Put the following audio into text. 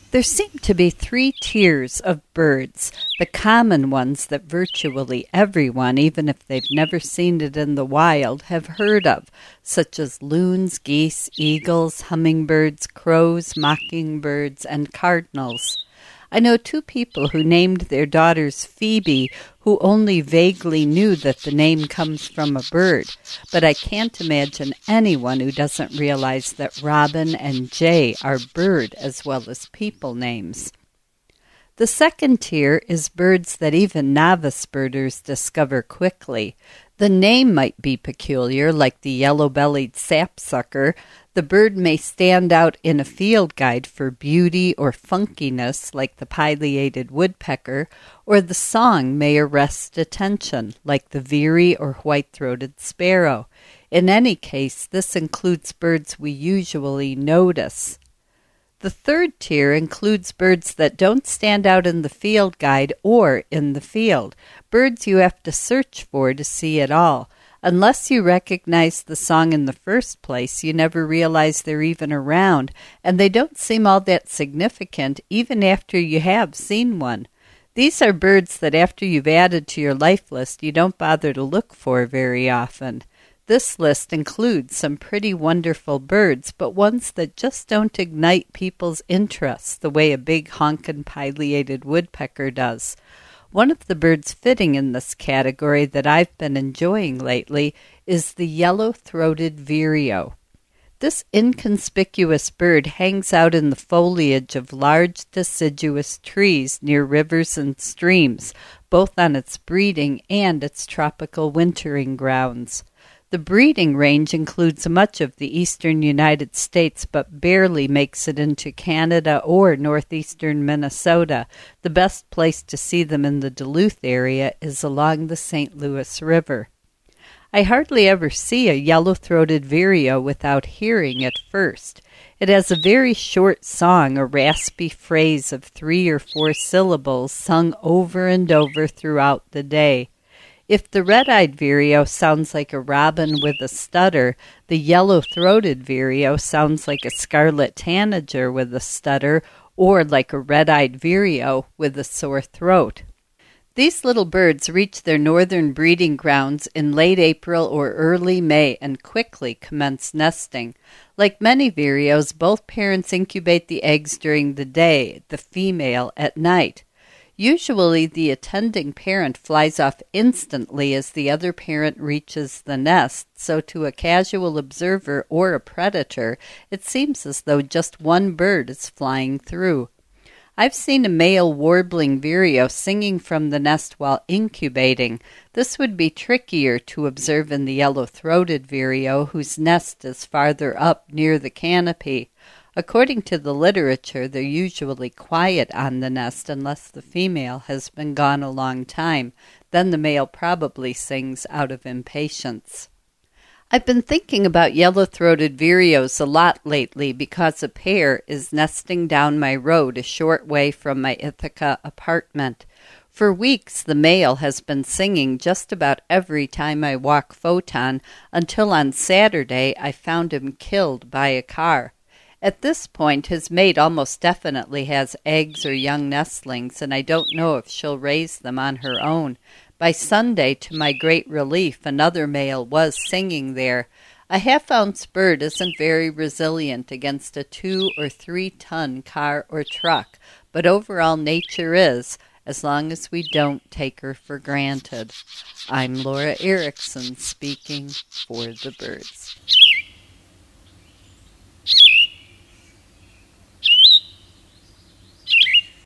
There seem to be three tiers of birds, the common ones that virtually everyone, even if they've never seen it in the wild, have heard of, such as loons, geese, eagles, hummingbirds, crows, mockingbirds, and cardinals. I know two people who named their daughters Phoebe, who only vaguely knew that the name comes from a bird, but I can't imagine anyone who doesn't realize that Robin and Jay are bird as well as people names. The second tier is birds that even novice birders discover quickly. The name might be peculiar, like the yellow-bellied sapsucker. The bird may stand out in a field guide for beauty or funkiness, like the pileated woodpecker, or the song may arrest attention, like the veery or white-throated sparrow. In any case, this includes birds we usually notice. The third tier includes birds that don't stand out in the field guide or in the field, birds you have to search for to see at all. Unless you recognize the song in the first place, you never realize they're even around, and they don't seem all that significant even after you have seen one. These are birds that after you've added to your life list, you don't bother to look for very often. This list includes some pretty wonderful birds, but ones that just don't ignite people's interest the way a big honkin' pileated woodpecker does. One of the birds fitting in this category that I've been enjoying lately is the yellow-throated vireo. This inconspicuous bird hangs out in the foliage of large deciduous trees near rivers and streams, both on its breeding and its tropical wintering grounds. The breeding range includes much of the eastern United States, but barely makes it into Canada or northeastern Minnesota. The best place to see them in the Duluth area is along the St. Louis River. I hardly ever see a yellow-throated vireo without hearing it first. It has a very short song, a raspy phrase of 3 or 4 syllables sung over and over throughout the day. If the red-eyed vireo sounds like a robin with a stutter, the yellow-throated vireo sounds like a scarlet tanager with a stutter, or like a red-eyed vireo with a sore throat. These little birds reach their northern breeding grounds in late April or early May and quickly commence nesting. Like many vireos, both parents incubate the eggs during the day, the female at night. Usually the attending parent flies off instantly as the other parent reaches the nest, so to a casual observer or a predator, it seems as though just one bird is flying through. I've seen a male warbling vireo singing from the nest while incubating. This would be trickier to observe in the yellow-throated vireo, whose nest is farther up near the canopy. According to the literature, they're usually quiet on the nest unless the female has been gone a long time. Then the male probably sings out of impatience. I've been thinking about yellow-throated vireos a lot lately because a pair is nesting down my road a short way from my Ithaca apartment. For weeks, the male has been singing just about every time I walk Photon until on Saturday I found him killed by a car. At this point, his mate almost definitely has eggs or young nestlings, and I don't know if she'll raise them on her own. By Sunday, to my great relief, another male was singing there. A half-ounce bird isn't very resilient against a 2 or 3 ton car or truck, but overall nature is, as long as we don't take her for granted. I'm Laura Erickson speaking for the birds.